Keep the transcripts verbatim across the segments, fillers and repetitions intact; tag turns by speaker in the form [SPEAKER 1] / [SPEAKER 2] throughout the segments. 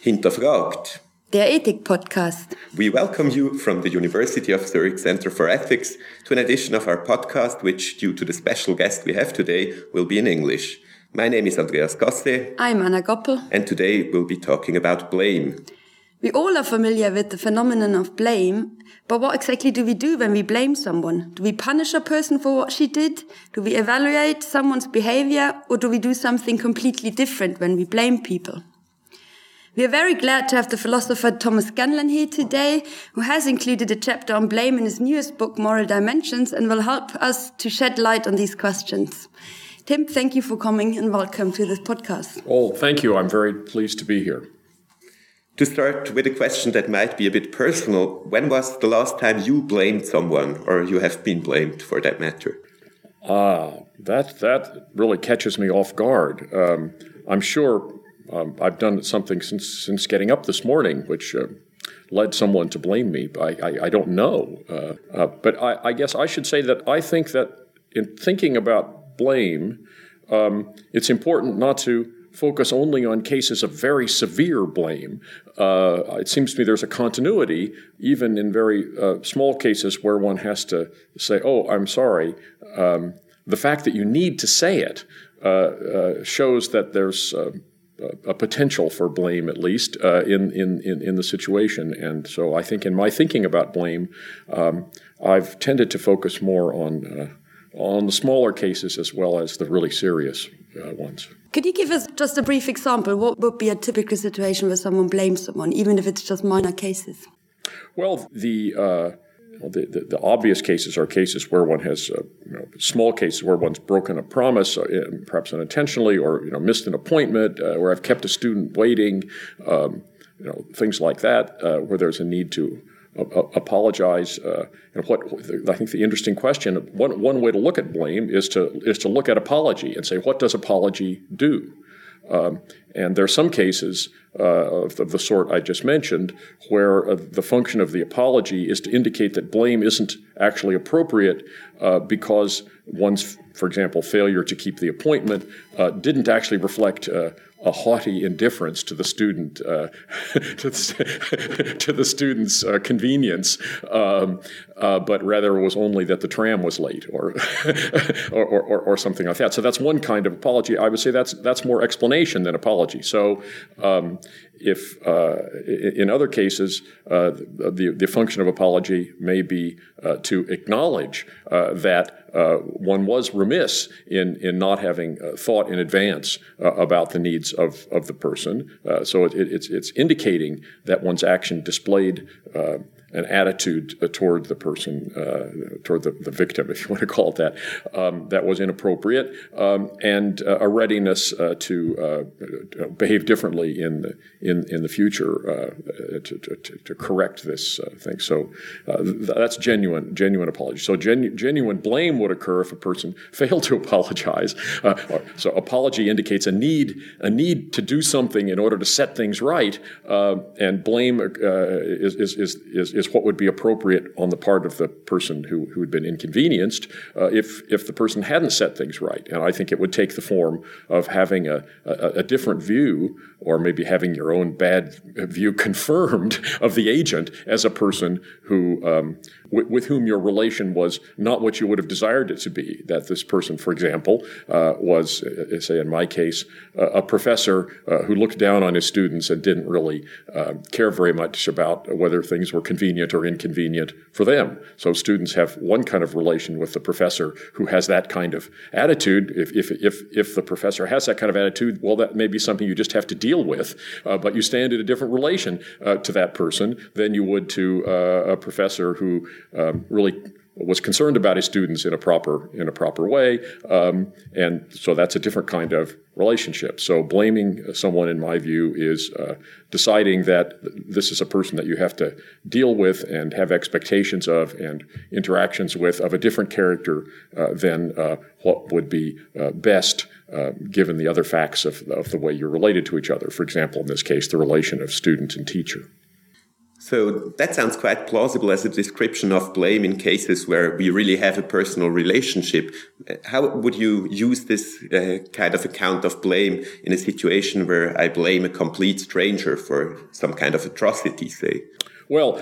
[SPEAKER 1] Hinterfragt,
[SPEAKER 2] der Ethik-Podcast.
[SPEAKER 1] We welcome you from the University of Zurich Center for Ethics to an edition of our podcast, which, due to the special guest we have today, will be in English. My name is Andreas Gasse.
[SPEAKER 2] I'm Anna Goppel.
[SPEAKER 1] And today we'll be talking about blame.
[SPEAKER 2] We all are familiar with the phenomenon of blame, but what exactly do we do when we blame someone? Do we punish a person for what she did? Do we evaluate someone's behavior? Or do we do something completely different when we blame people? We are very glad to have the philosopher Thomas Scanlon here today, who has included a chapter on blame in his newest book, Moral Dimensions, and will help us to shed light on these questions. Tim, thank you for coming and welcome to this podcast.
[SPEAKER 3] Oh, thank you. I'm very pleased to be here.
[SPEAKER 1] To start with a question that might be a bit personal, when was the last time you blamed someone, or you have been blamed for that matter?
[SPEAKER 3] Ah, that that really catches me off guard. Um, I'm sure um, I've done something since since getting up this morning, which uh, led someone to blame me. I I, I don't know, uh, uh, but I, I guess I should say that I think that in thinking about blame, um, it's important not to focus only on cases of very severe blame. Uh, it seems to me there's a continuity, even in very uh, small cases where one has to say, oh, I'm sorry. Um, the fact that you need to say it uh, uh, shows that there's uh, a potential for blame, at least, uh, in, in, in, in the situation. And so I think in my thinking about blame, um, I've tended to focus more on uh, on the smaller cases as well as the really serious uh, ones.
[SPEAKER 2] Could you give us just a brief example? What would be a typical situation where someone blames someone, even if it's just minor cases?
[SPEAKER 3] Well, the uh, the, the, the obvious cases are cases where one has uh, you know, small cases where one's broken a promise, uh, perhaps unintentionally, or you know missed an appointment, uh, where I've kept a student waiting, um, you know things like that, uh, where there's a need to Uh, apologize. Uh, and what I think the interesting question, one one way to look at blame is to is to look at apology and say, what does apology do? Um, and there are some cases uh, of, of the sort I just mentioned where uh, the function of the apology is to indicate that blame isn't actually appropriate uh, because one's, for example, failure to keep the appointment uh, didn't actually reflect uh, a haughty indifference to the student, uh, to, the, to the student's uh, convenience, um, uh, but rather was only that the tram was late, or, or, or or something like that. So that's one kind of apology. I would say that's that's more explanation than apology. So um, if uh, in other cases uh, the the function of apology may be uh, to acknowledge uh, that uh, one was remiss in in not having uh, thought in advance uh, about the needs of of the person. Uh, so it, it, it's it's indicating that one's action displayed uh, an attitude uh, toward the person, uh, toward the, the victim, if you want to call it that, um, that was inappropriate, um, and uh, a readiness uh, to uh, behave differently in the in in the future uh, to, to to correct this uh, thing. So uh, th- that's genuine genuine apology. So genu- genuine blame would occur if a person failed to apologize. Uh, so apology indicates a need a need to do something in order to set things right, uh, and blame uh, is, is is is is what would be appropriate on the part of the person who who had been inconvenienced uh, if if the person hadn't set things right. And I think it would take the form of having a a, a different view, or maybe having your own bad view confirmed of the agent as a person who um, w- with whom your relation was not what you would have desired it to be. That this person, for example, uh, was, uh, say in my case, uh, a professor uh, who looked down on his students and didn't really uh, care very much about whether things were convenient or inconvenient for them. So students have one kind of relation with the professor who has that kind of attitude. If if if if the professor has that kind of attitude, well, that may be something you just have to deal with, uh, but you stand in a different relation uh, to that person than you would to uh, a professor who um, really was concerned about his students in a proper in a proper way, um, and so that's a different kind of relationship. So blaming someone, in my view, is uh, deciding that this is a person that you have to deal with and have expectations of and interactions with of a different character uh, than uh, what would be uh, best uh, given the other facts of, of the way you're related to each other. For example, in this case, the relation of student and teacher.
[SPEAKER 1] So that sounds quite plausible as a description of blame in cases where we really have a personal relationship. How would you use this uh, kind of account of blame in a situation where I blame a complete stranger for some kind of atrocity, say?
[SPEAKER 3] Well,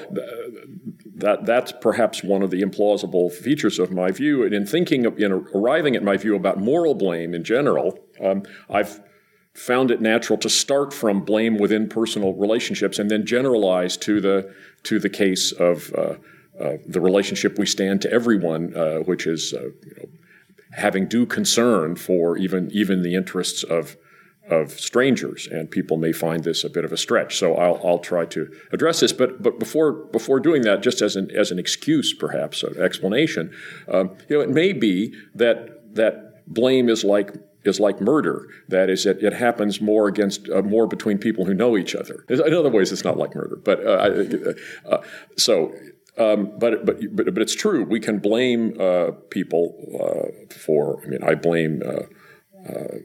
[SPEAKER 3] that that's perhaps one of the implausible features of my view. And in thinking of, in arriving at my view about moral blame in general, um, I've found it natural to start from blame within personal relationships and then generalize to the to the case of uh, uh, the relationship we stand to everyone, uh, which is uh, you know, having due concern for even even the interests of of strangers, and people may find this a bit of a stretch. So I'll I'll try to address this, but but before before doing that, just as an as an excuse, perhaps an explanation, um, you know, it may be that that blame is like. is like murder. That is, it, it happens more against uh, more between people who know each other. In other ways, it's not like murder. But uh, uh, so, um, but, but but but it's true. We can blame uh, people uh, for. I mean, I blame uh, uh,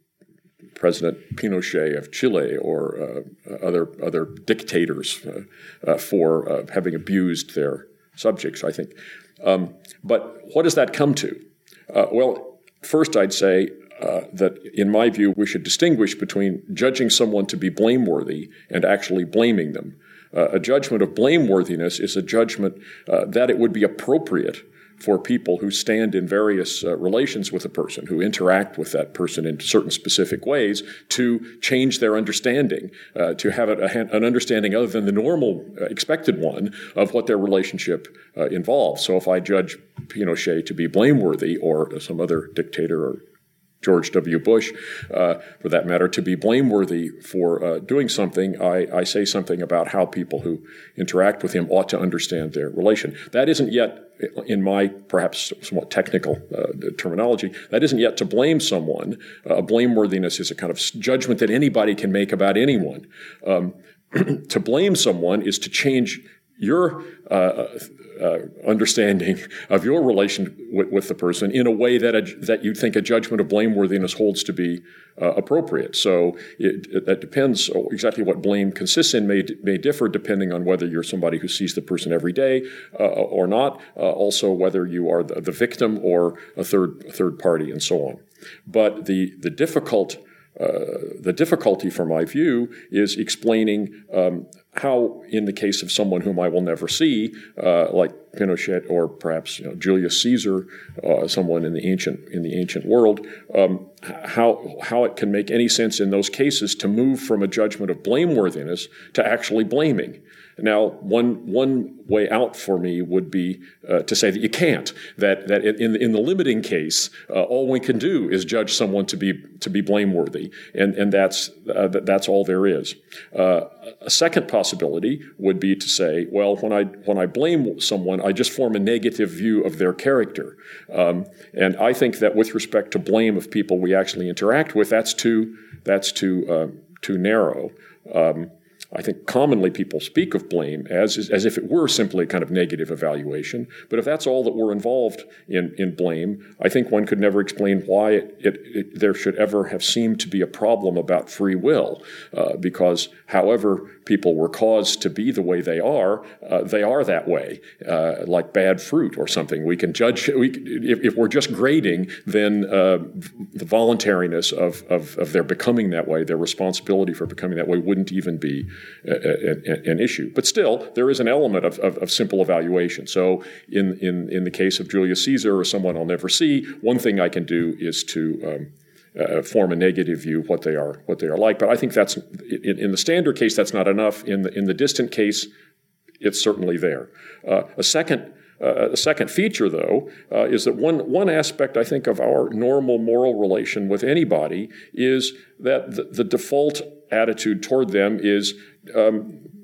[SPEAKER 3] President Pinochet of Chile or uh, other other dictators uh, uh, for uh, having abused their subjects. I think. Um, but what does that come to? Uh, well, first, I'd say. Uh, that, in my view, we should distinguish between judging someone to be blameworthy and actually blaming them. Uh, a judgment of blameworthiness is a judgment uh, that it would be appropriate for people who stand in various uh, relations with a person, who interact with that person in certain specific ways, to change their understanding, uh, to have a, a, an understanding other than the normal uh, expected one of what their relationship uh, involves. So if I judge Pinochet to be blameworthy, or some other dictator or George W. Bush, uh, for that matter, to be blameworthy for uh, doing something, I, I say something about how people who interact with him ought to understand their relation. That isn't yet, in my perhaps somewhat technical uh, terminology, that isn't yet to blame someone. Uh, blameworthiness is a kind of judgment that anybody can make about anyone. Um, to blame someone is to change your uh, uh, understanding of your relation with, with the person in a way that a, that you think a judgment of blameworthiness holds to be uh, appropriate. So it, it, that depends exactly what blame consists in may may differ depending on whether you're somebody who sees the person every day uh, or not. Uh, also, whether you are the, the victim or a third a third party, and so on. But the the difficult uh, the difficulty, from my view, is explaining Um, how, in the case of someone whom I will never see, uh, like Pinochet or perhaps you know, Julius Caesar, uh, someone in the ancient in the ancient world, um, how how it can make any sense in those cases to move from a judgment of blameworthiness to actually blaming. Now, one one way out for me would be uh, to say that you can't. That that in in the limiting case, uh, all one can do is judge someone to be to be blameworthy, and and that's uh, that's all there is. Uh, a second possibility would be to say, well, when I when I blame someone, I just form a negative view of their character, um, and I think that with respect to blame of people we actually interact with, that's too that's too uh, too narrow. Um, I think commonly people speak of blame as as if it were simply a kind of negative evaluation. But if that's all that we're involved in in blame, I think one could never explain why it, it, it, there should ever have seemed to be a problem about free will. Uh, because however people were caused to be the way they are, uh, they are that way, uh, like bad fruit or something. We can judge, we, if, if we're just grading, then uh, the voluntariness of, of, of their becoming that way, their responsibility for becoming that way wouldn't even be a, a, an issue. But still, there is an element of, of, of simple evaluation. So in, in, in the case of Julius Caesar or someone I'll never see, one thing I can do is to um, Uh, form a negative view of what they are, what they are like. But I think that's in, in the standard case, that's not enough. In the in the distant case, it's certainly there. Uh, a second uh, a second feature, though, uh, is that one one aspect I think of our normal moral relation with anybody is that the, the default attitude toward them is Um,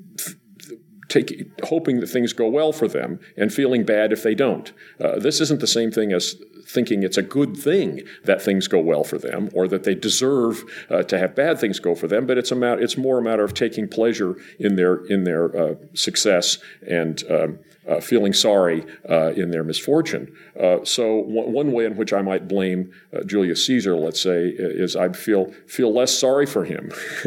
[SPEAKER 3] Take, hoping that things go well for them and feeling bad if they don't. Uh, this isn't the same thing as thinking it's a good thing that things go well for them or that they deserve uh, to have bad things go for them, but it's a matter, it's more a matter of taking pleasure in their in their uh, success and um, uh, feeling sorry uh, in their misfortune. Uh, so one, one way in which I might blame uh, Julius Caesar, let's say, is I'd feel feel less sorry for him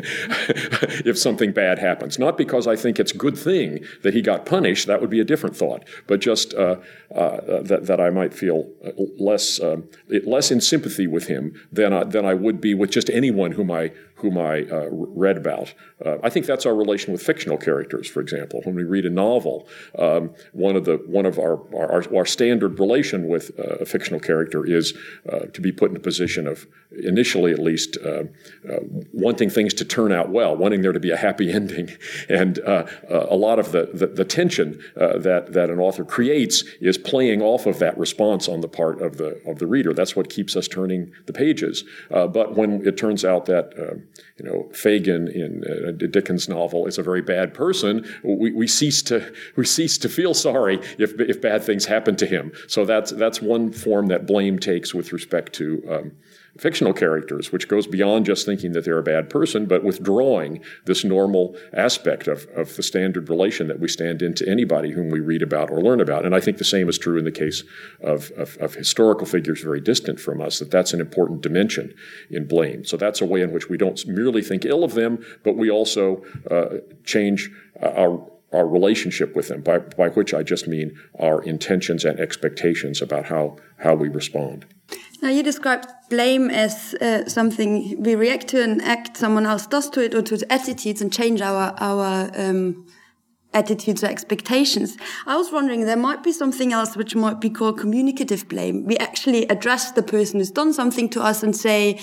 [SPEAKER 3] if something bad happens. Not because I think it's a good thing that he got punished, that would be a different thought, but just uh, uh, that, that I might feel less uh, less in sympathy with him than I, than I would be with just anyone whom I whom I uh, read about. Uh, I think that's our relation with fictional characters, for example. When we read a novel, um, one of the one of our our, our standard relation with uh, a fictional character is uh, to be put in a position of, initially at least, uh, uh, wanting things to turn out well, wanting there to be a happy ending. And uh, uh, a lot of the, the, the tension uh, that, that an author creates is playing off of that response on the part of the of the reader. That's what keeps us turning the pages. Uh, but when it turns out that uh, you know Fagin in uh, Dickens' novel is a very bad person, we, we cease to we cease to feel sorry if if bad things happen to him. So that's that's one form that blame takes with respect to um, fictional characters, which goes beyond just thinking that they're a bad person, but withdrawing this normal aspect of, of the standard relation that we stand in to anybody whom we read about or learn about. And I think the same is true in the case of, of, of historical figures very distant from us, that that's an important dimension in blame. So that's a way in which we don't merely think ill of them, but we also uh, change our our relationship with them, by, by which I just mean our intentions and expectations about how, how we respond.
[SPEAKER 2] Now, you described blame as uh, something we react to, an act someone else does to it, or to attitudes, and change our our um, attitudes or expectations. I was wondering, there might be something else which might be called communicative blame. We actually address the person who's done something to us and say,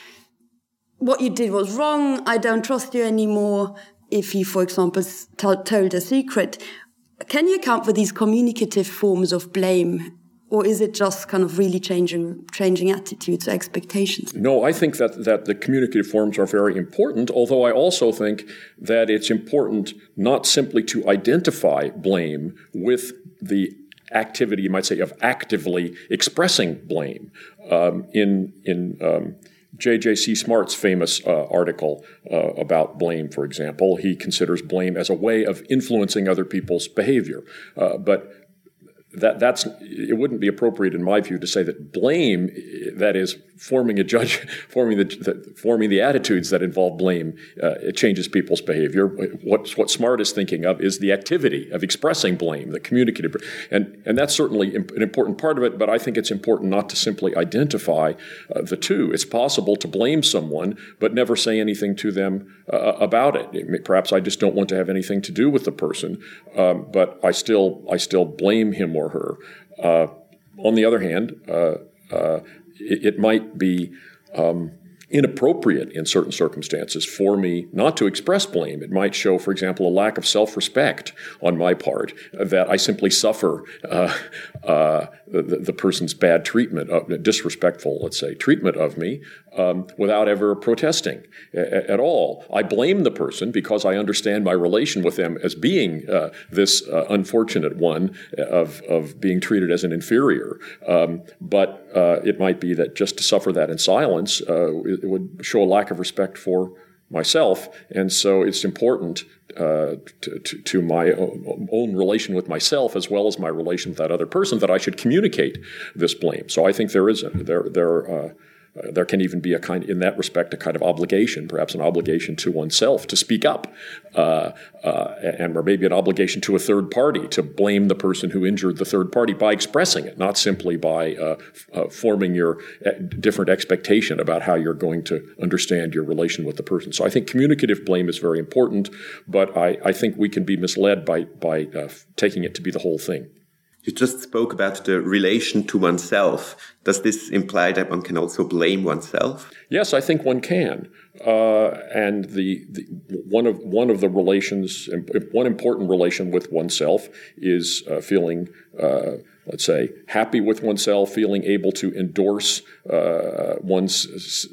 [SPEAKER 2] what you did was wrong, I don't trust you anymore, if you, for example, t- told a secret. Can you account for these communicative forms of blame? Or is it just kind of really changing changing attitudes or expectations?
[SPEAKER 3] No, I think that, that the communicative forms are very important, although I also think that it's important not simply to identify blame with the activity, you might say, of actively expressing blame. Um, in in um, J J C Smart's famous uh, article uh, about blame, for example, he considers blame as a way of influencing other people's behavior. Uh, but That that's it wouldn't be appropriate, in my view, to say that blame, that is, forming a judge, forming the, the forming the attitudes that involve blame, uh, it changes people's behavior. What what Smart is thinking of is the activity of expressing blame, the communicative, and and that's certainly an important part of it. But I think it's important not to simply identify uh, the two. It's possible to blame someone but never say anything to them uh, about it. it may, perhaps I just don't want to have anything to do with the person, um, but I still I still blame him or her. Uh, on the other hand, uh, uh, it, it might be um, inappropriate in certain circumstances for me not to express blame. It might show, for example, a lack of self-respect on my part, uh, that I simply suffer uh, uh, the, the person's bad treatment, of, disrespectful, let's say, treatment of me, um, without ever protesting a- at all. I blame the person because I understand my relation with them as being uh, this uh, unfortunate one of, of being treated as an inferior. Um, but uh, it might be that just to suffer that in silence uh, it would show a lack of respect for myself, and so it's important uh, to, to, to my own relation with myself as well as my relation with that other person that I should communicate this blame. So I think there is a, there there uh, Uh, there can even be a kind, in that respect, a kind of obligation, perhaps an obligation to oneself to speak up, uh, uh, and or maybe an obligation to a third party to blame the person who injured the third party by expressing it, not simply by uh, uh, forming your different expectation about how you're going to understand your relation with the person. So I think communicative blame is very important, but I, I think we can be misled by, by uh, taking it to be the whole thing.
[SPEAKER 1] You just spoke about the relation to oneself. Does this imply that one can also blame oneself?
[SPEAKER 3] Yes, I think one can. Uh, and the, the one of one of the relations, one important relation with oneself is uh, feeling, uh, let's say, happy with oneself, feeling able to endorse uh, one's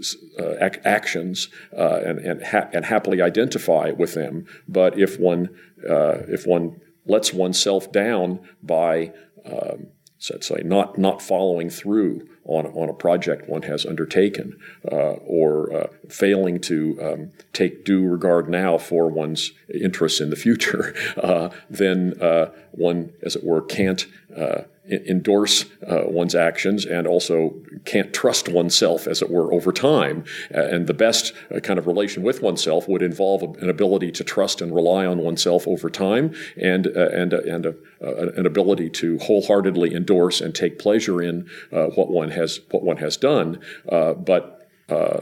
[SPEAKER 3] uh, ac- actions uh, and and, ha- and happily identify with them. But if one uh, if one lets oneself down by, um, so let's say, not not following through on, on a project one has undertaken, uh, or uh, failing to um, take due regard now for one's interests in the future, uh, then uh, one, as it were, can't uh, endorse uh, one's actions and also can't trust oneself, as it were, over time. Uh, and the best uh, kind of relation with oneself would involve an ability to trust and rely on oneself over time, and uh, and uh, and uh, uh, an ability to wholeheartedly endorse and take pleasure in uh, what one has what one has done. Uh, but uh,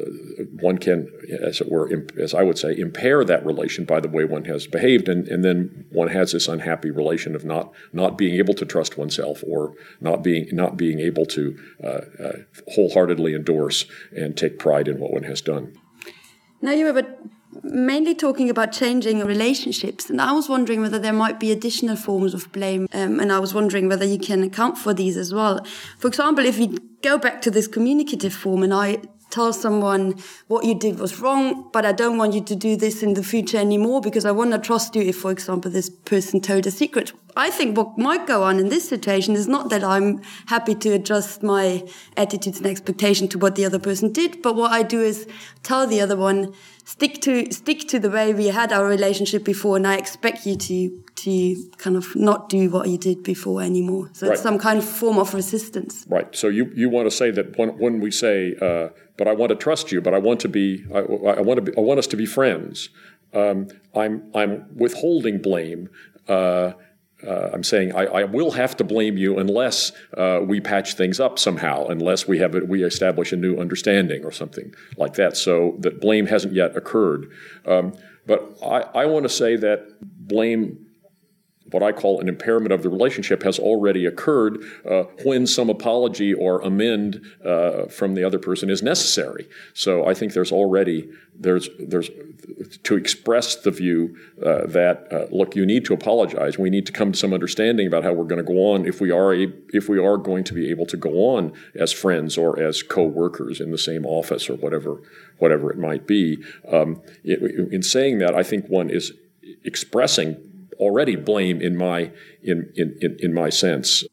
[SPEAKER 3] one can, as it were, as I would say, impair that relation by the way one has behaved, and, and then one has this unhappy relation of not not being able to trust oneself, or not being not being able to uh, uh, wholeheartedly endorse and take pride in what one has done.
[SPEAKER 2] Now you were mainly talking about changing relationships, and I was wondering whether there might be additional forms of blame, um, and I was wondering whether you can account for these as well. For example, if we go back to this communicative form, and I tell someone what you did was wrong, but I don't want you to do this in the future anymore because I want to trust you if, for example, this person told a secret. I think what might go on in this situation is not that I'm happy to adjust my attitudes and expectation to what the other person did, but what I do is tell the other one, stick to stick to the way we had our relationship before, and I expect you to to kind of not do what you did before anymore. So right. It's some kind of form of resistance.
[SPEAKER 3] Right. So you, you want to say that when, when we say, uh, but I want to trust you, but I want to be, I, I want to be, I want us to be friends. Um, I'm I'm withholding blame. Uh, Uh, I'm saying I, I will have to blame you unless uh, we patch things up somehow, unless we have a, we establish a new understanding or something like that. So that blame hasn't yet occurred. Um, but I, I want to say that blame, what I call an impairment of the relationship, has already occurred uh, when some apology or amend uh, from the other person is necessary. So I think there's already there's there's to express the view uh, that uh, look, you need to apologize. We need to come to some understanding about how we're going to go on if we are a, if we are going to be able to go on as friends or as co-workers in the same office or whatever whatever it might be. Um, it, in saying that, I think one is expressing already blame in my in, in, in my sense.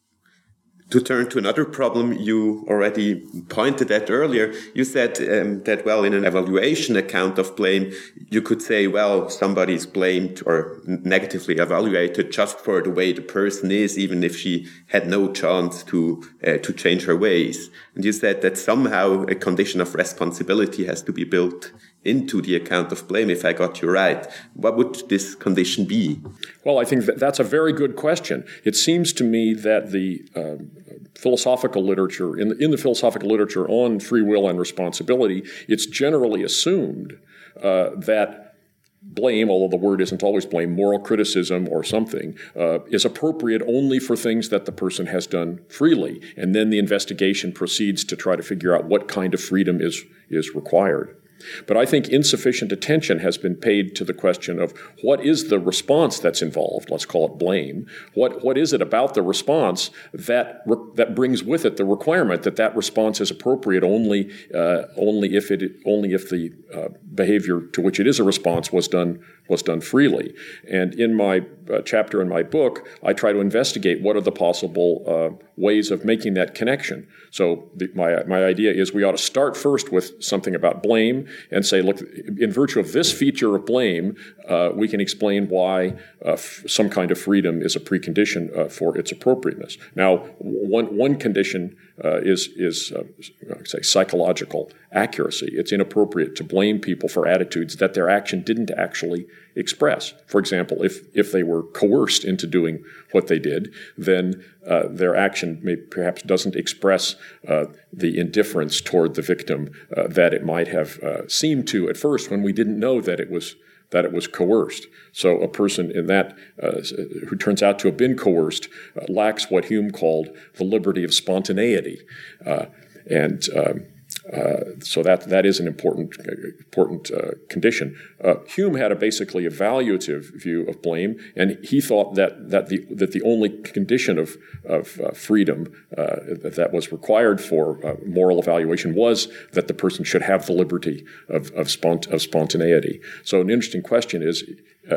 [SPEAKER 1] To turn to another problem you already pointed at earlier, you said um, that, well, in an evaluation account of blame, you could say, well, somebody is blamed or negatively evaluated just for the way the person is, even if she had no chance to uh, to change her ways. And you said that somehow a condition of responsibility has to be built into the account of blame, if I got you right. What would this condition be?
[SPEAKER 3] Well, I think that that's a very good question. It seems to me that the uh, philosophical literature, in the, in the philosophical literature on free will and responsibility, it's generally assumed uh, that blame, although the word isn't always blame, moral criticism or something, uh, is appropriate only for things that the person has done freely. And then the investigation proceeds to try to figure out what kind of freedom is, is required. But I think insufficient attention has been paid to the question of what is the response that's involved. Let's call it blame. What what is it about the response that re- that brings with it the requirement that that response is appropriate only uh, only if it only if the uh, behavior to which it is a response was done was done freely. And in my uh, chapter in my book, I try to investigate what are the possible uh, ways of making that connection. So the, my my idea is we ought to start first with something about blame and say, look, in virtue of this feature of blame, uh, we can explain why uh, f- some kind of freedom is a precondition uh, for its appropriateness. Now, one one condition uh, is is uh, say psychological accuracy. It's inappropriate to blame people for attitudes that their action didn't actually express. For example, if if they were coerced into doing what they did, then uh, their action may perhaps doesn't express uh, the indifference toward the victim uh, that it might have uh, seemed to at first when we didn't know that it was that it was coerced. So a person in that uh, who turns out to have been coerced uh, lacks what Hume called the liberty of spontaneity, uh, and um, Uh, so that that is an important important uh, condition. Uh, Hume had a basically evaluative view of blame, and he thought that that the that the only condition of of uh, freedom uh, that was required for uh, moral evaluation was that the person should have the liberty of of, spont- of spontaneity. So an interesting question is. Uh,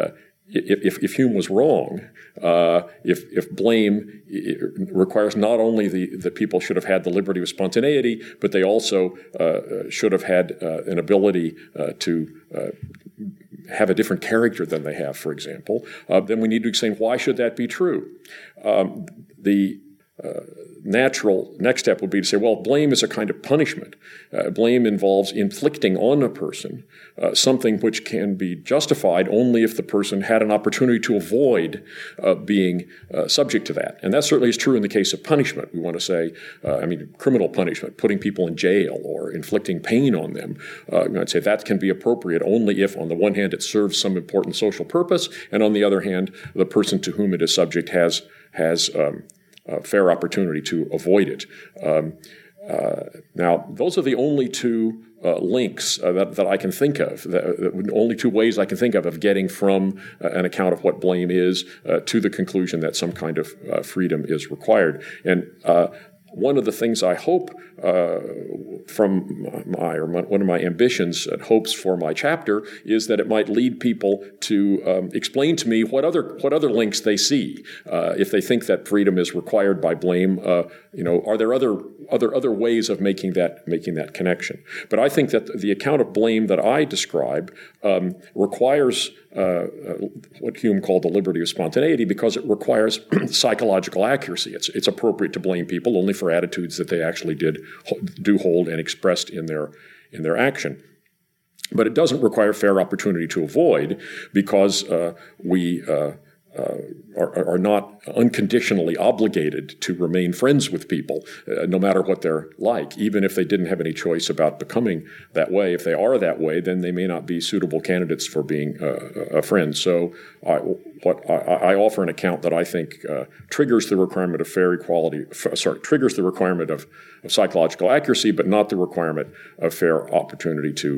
[SPEAKER 3] if, if Hume was wrong, uh, if, if blame requires not only the, that people should have had the liberty of spontaneity, but they also uh, should have had uh, an ability uh, to uh, have a different character than they have, for example, uh, then we need to explain why should that be true. Um, the uh, natural next step would be to say, well, blame is a kind of punishment. Uh, blame involves inflicting on a person uh, something which can be justified only if the person had an opportunity to avoid uh, being uh, subject to that. And that certainly is true in the case of punishment. We want to say, uh, I mean, criminal punishment, putting people in jail or inflicting pain on them. Uh, I'd say that can be appropriate only if, on the one hand, it serves some important social purpose, and on the other hand, the person to whom it is subject has has um, a fair opportunity to avoid it. Um, uh, now, those are the only two uh, links uh, that, that I can think of, the, the only two ways I can think of of getting from uh, an account of what blame is uh, to the conclusion that some kind of uh, freedom is required. And uh, one of the things I hope uh, from my, or my, one of my ambitions and hopes for my chapter is that it might lead people to um, explain to me what other what other links they see. Uh, if they think that freedom is required by blame, uh, you know, are there other other other ways of making that making that connection? But I think that the account of blame that I describe um, requires Uh, uh, what Hume called the liberty of spontaneity, because it requires psychological accuracy. It's it's appropriate to blame people only for attitudes that they actually did do hold and expressed in their in their action. But it doesn't require fair opportunity to avoid, because uh, we uh, uh, are, are not unconditionally obligated to remain friends with people, uh, no matter what they're like, even if they didn't have any choice about becoming that way. If they are that way, then they may not be suitable candidates for being uh, a friend. So I, what I, I offer an account that I think uh, triggers the requirement of fair equality, f- sorry, triggers the requirement of, of psychological accuracy, but not the requirement of fair opportunity to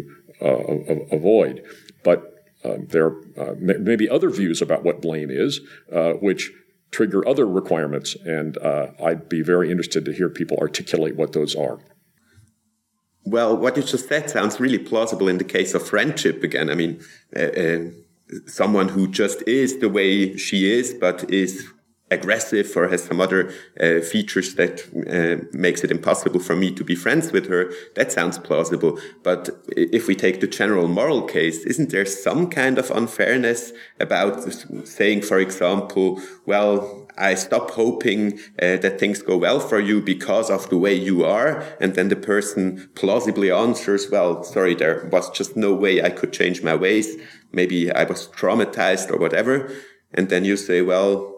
[SPEAKER 3] uh, avoid. But Um, there uh, may, may be other views about what blame is, uh, which trigger other requirements, and uh, I'd be very interested to hear people articulate what those are.
[SPEAKER 1] Well, what you just said sounds really plausible in the case of friendship again. I mean, uh, uh, someone who just is the way she is, but is aggressive or has some other uh, features that uh, makes it impossible for me to be friends with her, that sounds plausible. But if we take the general moral case, isn't there some kind of unfairness about saying, for example, well, I stop hoping uh, that things go well for you because of the way you are, and then the person plausibly answers, well, sorry, there was just no way I could change my ways. Maybe I was traumatized or whatever. And then you say, well,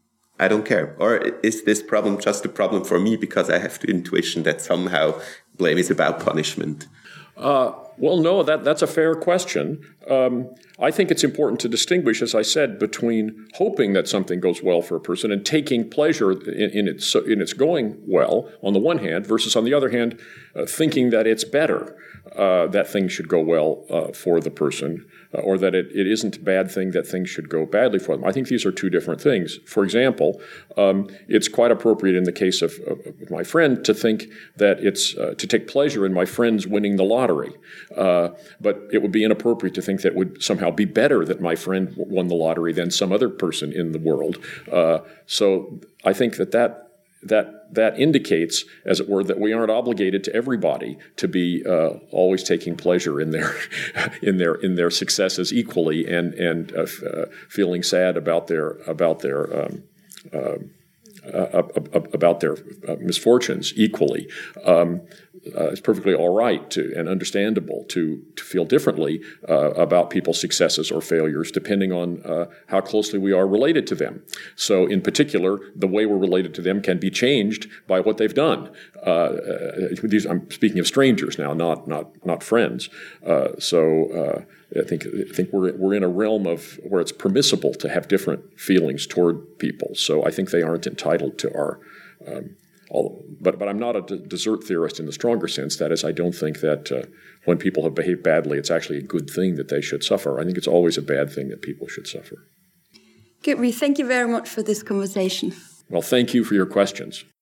[SPEAKER 1] I don't care. Or is this problem just a problem for me because I have the intuition that somehow blame is about punishment?
[SPEAKER 3] Uh, well, no, that, that's a fair question. Um, I think it's important to distinguish, as I said, between hoping that something goes well for a person and taking pleasure in, in, its, in its going well, on the one hand, versus, on the other hand, uh, thinking that it's better uh, that things should go well uh, for the person, uh, or that it, it isn't a bad thing that things should go badly for them. I think these are two different things. For example, um, it's quite appropriate in the case of, of, of my friend to think that it's uh, to take pleasure in my friends winning the lottery. Uh, but it would be inappropriate to think that it would somehow be better that my friend won the lottery than some other person in the world. Uh, so I think that that that that indicates, as it were, that we aren't obligated to everybody to be uh, always taking pleasure in their in their in their successes equally, and and uh, f- uh, feeling sad about their about their um, uh, uh, about their uh, misfortunes equally. Um, Uh, it's perfectly all right to and understandable to to feel differently uh, about people's successes or failures, depending on uh, how closely we are related to them. So, in particular, the way we're related to them can be changed by what they've done. Uh, uh, these, I'm speaking of strangers now, not not not friends. Uh, so, uh, I think I think we're we're in a realm of where it's permissible to have different feelings toward people. So, I think they aren't entitled to our. Um, All, but but I'm not a d- desert theorist in the stronger sense. That is, I don't think that uh, when people have behaved badly, it's actually a good thing that they should suffer. I think it's always a bad thing that people should suffer.
[SPEAKER 2] Good. We thank you very much for this conversation.
[SPEAKER 3] Well, thank you for your questions.